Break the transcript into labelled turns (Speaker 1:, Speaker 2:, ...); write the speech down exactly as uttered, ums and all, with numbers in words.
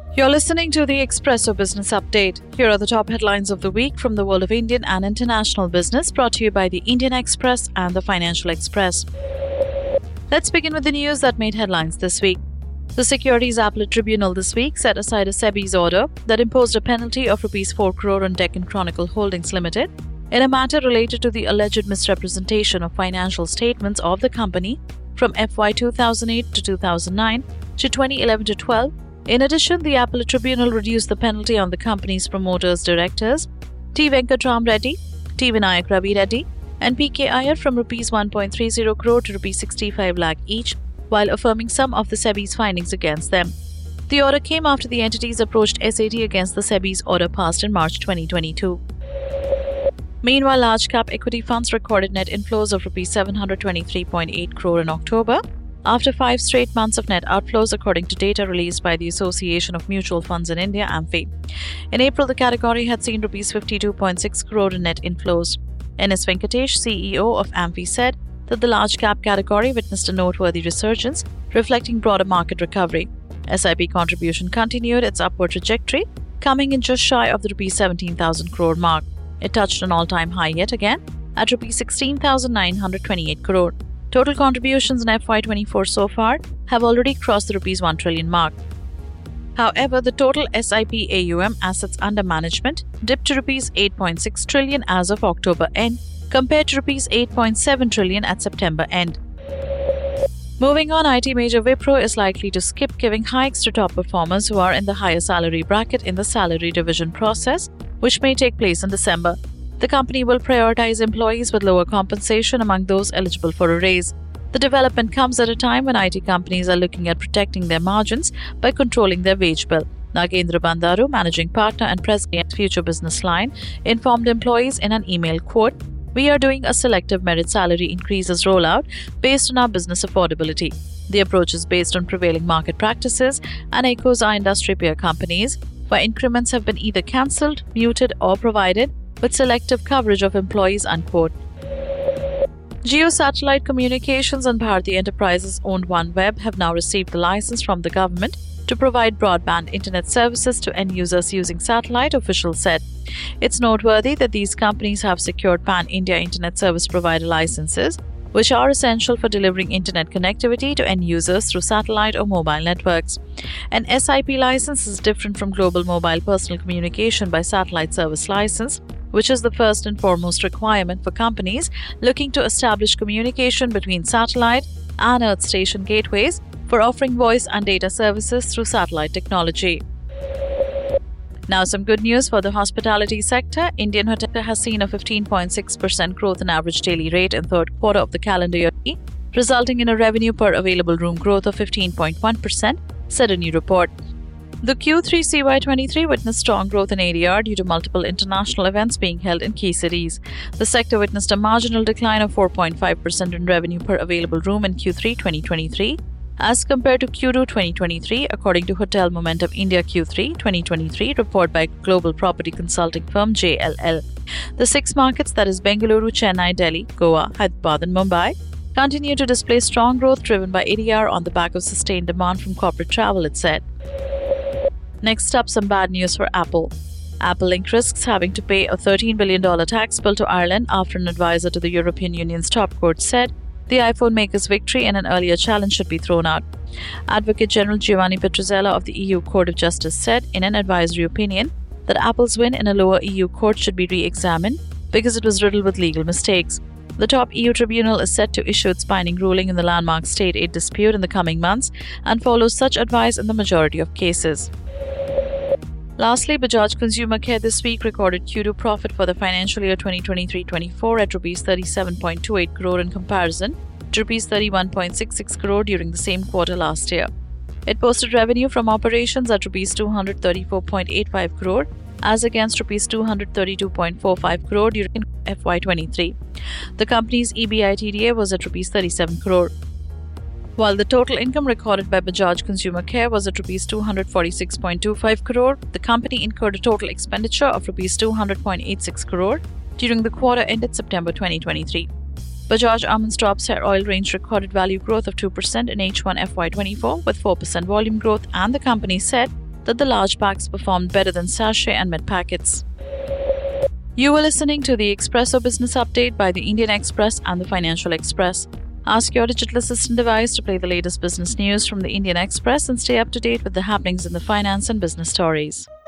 Speaker 1: You're listening to the Expresso Business Update. Here are the top headlines of the week from the world of Indian and international business, brought to you by the Indian Express and the Financial Express. Let's begin with the news that made headlines this week. The Securities Appellate Tribunal this week set aside a SEBI's order that imposed a penalty of rupees four crore on Deccan Chronicle Holdings Limited in a matter related to the alleged misrepresentation of financial statements of the company from F Y two thousand eight to two thousand nine to twenty eleven to twelve. In addition, the Appellate Tribunal reduced the penalty on the company's promoters directors, T. Venkatram Reddy, T. Vinayak Ravi Reddy, and P. K. Iyer from rupees one point three zero crore to rupees sixty-five lakh each, while affirming some of the SEBI's findings against them. The order came after the entities approached S A T against the SEBI's order passed in March twenty twenty-two. Meanwhile, large-cap equity funds recorded net inflows of rupees seven hundred twenty-three point eight crore in October, after five straight months of net outflows, according to data released by the Association of Mutual Funds in India, A M F I. In April, the category had seen rupees fifty-two point six crore in net inflows. N S Venkatesh, C E O of A M F I, said that the large-cap category witnessed a noteworthy resurgence, reflecting broader market recovery. S I P contribution continued its upward trajectory, coming in just shy of the rupees seventeen thousand crore mark. It touched an all-time high yet again at rupees sixteen thousand nine hundred twenty-eight crore. Total contributions in F Y twenty-four so far have already crossed the rupees one trillion mark. However, the total S I P A U M, assets under management, dipped to rupees eight point six trillion as of October end, compared to rupees eight point seven trillion at September end. Moving on, I T major Wipro is likely to skip giving hikes to top performers who are in the higher salary bracket in the salary revision process, which may take place in December. The company will prioritize employees with lower compensation among those eligible for a raise. The development comes at a time when I T companies are looking at protecting their margins by controlling their wage bill. Nagendra Bandaru, managing partner and president at Future Business Line, informed employees in an email, quote, "We are doing a selective merit salary increases rollout based on our business affordability. The approach is based on prevailing market practices and echoes our industry peer companies, where increments have been either cancelled, muted or provided with selective coverage of employees," unquote. Jio Satellite Communications and Bharti Enterprises owned OneWeb have now received the license from the government to provide broadband internet services to end users using satellite, officials said. It's noteworthy that these companies have secured Pan-India Internet Service Provider licenses, which are essential for delivering internet connectivity to end users through satellite or mobile networks. An S I P license is different from Global Mobile Personal Communication by Satellite Service license, which is the first and foremost requirement for companies looking to establish communication between satellite and earth station gateways for offering voice and data services through satellite technology. Now some good news for the hospitality sector. Indian Hotel has seen a fifteen point six percent growth in average daily rate in third quarter of the calendar year, resulting in a revenue per available room growth of fifteen point one percent, said a new report. The Q three C Y twenty-three witnessed strong growth in A D R due to multiple international events being held in key cities. The sector witnessed a marginal decline of four point five percent in revenue per available room in Q three twenty twenty-three as compared to Q two twenty twenty-three, according to Hotel Momentum India Q three twenty twenty-three report by global property consulting firm J L L. The six markets, that is Bengaluru, Chennai, Delhi, Goa, Hyderabad and Mumbai, continue to display strong growth driven by A D R on the back of sustained demand from corporate travel, it said. Next up, some bad news for Apple. Apple Incorporated risks having to pay a thirteen billion dollars tax bill to Ireland after an advisor to the European Union's top court said the iPhone maker's victory in an earlier challenge should be thrown out. Advocate General Giovanni Petrozzella of the E U Court of Justice said in an advisory opinion that Apple's win in a lower E U court should be re-examined because it was riddled with legal mistakes. The top E U tribunal is set to issue its binding ruling in the landmark state aid dispute in the coming months and follows such advice in the majority of cases. Lastly, Bajaj Consumer Care this week recorded Q two profit for the financial year twenty twenty-three twenty-four at rupees thirty-seven point two eight crore in comparison to rupees thirty-one point six six crore during the same quarter last year. It posted revenue from operations at rupees two hundred thirty-four point eight five crore as against rupees two hundred thirty-two point four five crore during F Y twenty-three. The company's E B I T D A was at rupees thirty-seven crore. While the total income recorded by Bajaj Consumer Care was at rupees two hundred forty-six point two five crore, the company incurred a total expenditure of rupees two hundred point eight six crore during the quarter ended September twenty twenty-three. Bajaj Almond Drops Hair Oil range recorded value growth of two percent in H one F Y twenty-four with four percent volume growth, and the company said that the large packs performed better than sachet and mid packets. You were listening to the Expresso Business Update by the Indian Express and the Financial Express. Ask your digital assistant device to play the latest business news from the Indian Express and stay up to date with the happenings in the finance and business stories.